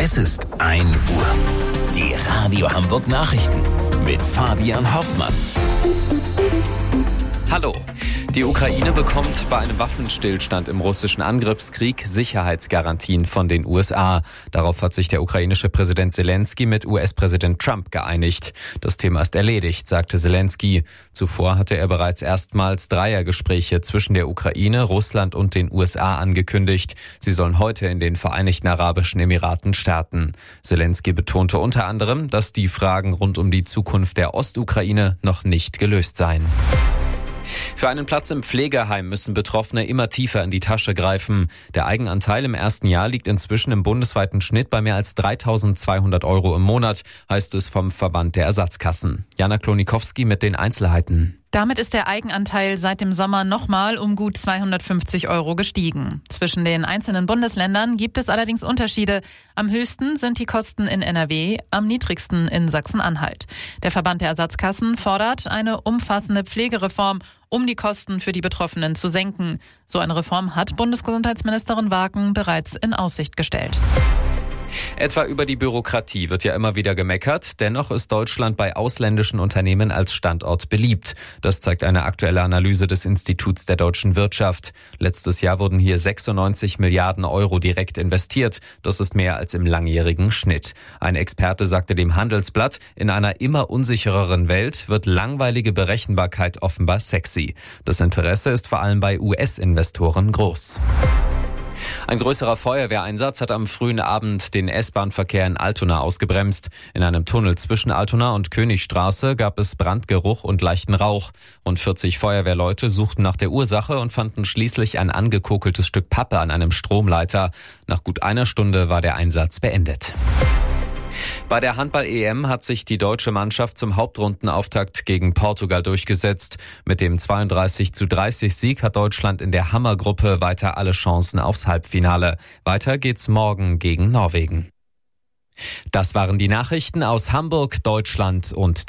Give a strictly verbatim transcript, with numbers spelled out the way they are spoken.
Es ist ein Uhr. Die Radio Hamburg Nachrichten mit Fabian Hoffmann. Hallo. Die Ukraine bekommt bei einem Waffenstillstand im russischen Angriffskrieg Sicherheitsgarantien von den U S A. Darauf hat sich der ukrainische Präsident Zelensky mit U S-Präsident Trump geeinigt. Das Thema ist erledigt, sagte Zelensky. Zuvor hatte er bereits erstmals Dreiergespräche zwischen der Ukraine, Russland und den U S A angekündigt. Sie sollen heute in den Vereinigten Arabischen Emiraten starten. Zelensky betonte unter anderem, dass die Fragen rund um die Zukunft der Ostukraine noch nicht gelöst seien. Für einen Platz im Pflegeheim müssen Betroffene immer tiefer in die Tasche greifen. Der Eigenanteil im ersten Jahr liegt inzwischen im bundesweiten Schnitt bei mehr als dreitausendzweihundert Euro im Monat, heißt es vom Verband der Ersatzkassen. Jana Klonikowski mit den Einzelheiten. Damit ist der Eigenanteil seit dem Sommer nochmal um gut zweihundertfünfzig Euro gestiegen. Zwischen den einzelnen Bundesländern gibt es allerdings Unterschiede. Am höchsten sind die Kosten in N R W, am niedrigsten in Sachsen-Anhalt. Der Verband der Ersatzkassen fordert eine umfassende Pflegereform, um die Kosten für die Betroffenen zu senken. So eine Reform hat Bundesgesundheitsministerin Wagen bereits in Aussicht gestellt. Etwa über die Bürokratie wird ja immer wieder gemeckert. Dennoch ist Deutschland bei ausländischen Unternehmen als Standort beliebt. Das zeigt eine aktuelle Analyse des Instituts der deutschen Wirtschaft. Letztes Jahr wurden hier sechsundneunzig Milliarden Euro direkt investiert. Das ist mehr als im langjährigen Schnitt. Ein Experte sagte dem Handelsblatt, in einer immer unsichereren Welt wird langweilige Berechenbarkeit offenbar sexy. Das Interesse ist vor allem bei U S-Investoren groß. Ein größerer Feuerwehreinsatz hat am frühen Abend den S-Bahn-Verkehr in Altona ausgebremst. In einem Tunnel zwischen Altona und Königstraße gab es Brandgeruch und leichten Rauch. Rund vierzig Feuerwehrleute suchten nach der Ursache und fanden schließlich ein angekokeltes Stück Pappe an einem Stromleiter. Nach gut einer Stunde war der Einsatz beendet. Bei der Handball-E M hat sich die deutsche Mannschaft zum Hauptrundenauftakt gegen Portugal durchgesetzt. Mit dem zweiunddreißig zu dreißig Sieg hat Deutschland in der Hammergruppe weiter alle Chancen aufs Halbfinale. Weiter geht's morgen gegen Norwegen. Das waren die Nachrichten aus Hamburg, Deutschland und